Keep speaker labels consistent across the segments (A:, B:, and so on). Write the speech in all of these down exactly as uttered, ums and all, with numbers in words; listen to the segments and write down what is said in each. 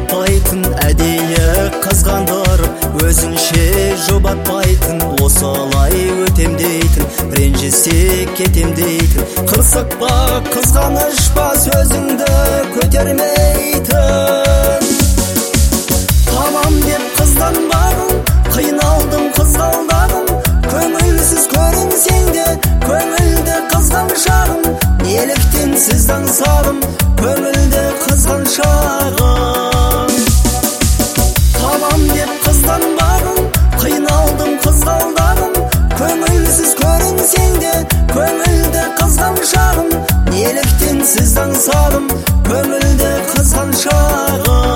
A: жұбатпайтын, әдейі қызғандырып өзіңше жұбатпайтын, осылай өтем дейтін, ренжісе кетем дейтін, қырсық па қызғаныш па сөзіңді көтермейтін. Табам деп қыздан бағым, қиналдым қызғалдағым, көңілсіз көрінсең де көңілді қызған шағым, неліктен сіз аңсадым көңілді қызған шағым. Табам деп қыздан бағым, қиналдым қызғалдағым, көңілсіз көрінсең де көңілді қызған шағым, неліктен сіз аңсадым көңілді қызған шағым.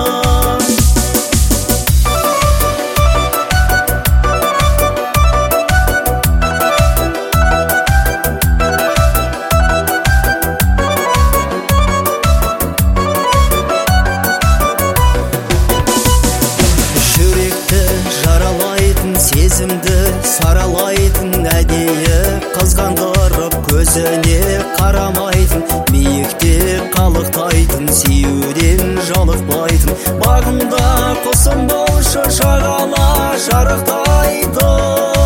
A: Сезімді саралайтын, әдейі қызғандырып көзіне қарамайтын, биікте қалықтайтын, сүюден жалықпайтын, бағымда құсым болшы шағала жарықтайтын.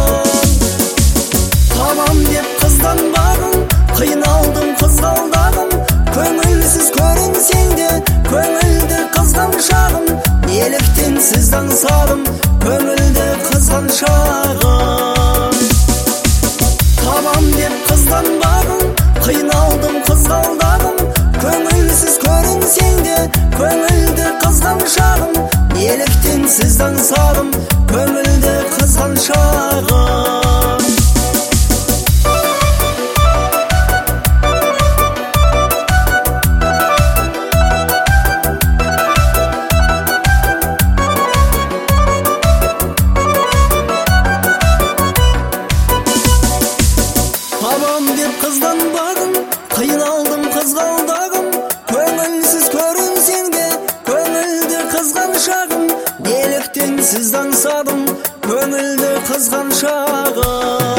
A: Табам деп қыздан бағым, қиналдым қызғалдағым, көңілсіз көрінсең де көңілді қызған шағым, неліктен сіз аңсадым көңілді қызған шағым. Табам деп қыздан бағым, қиналдым қызғалдағым, көңілсіз көрінсең де көңілді қызған шағым, неліктен сіз аңсадым көңілді қызған шағым. Табам деп қыздан бағым, қиналдым қызғалдағым, көңілсіз көрінсең де көңілді қызған шағым, неліктен сіз аңсадым көңілді қызған шағым.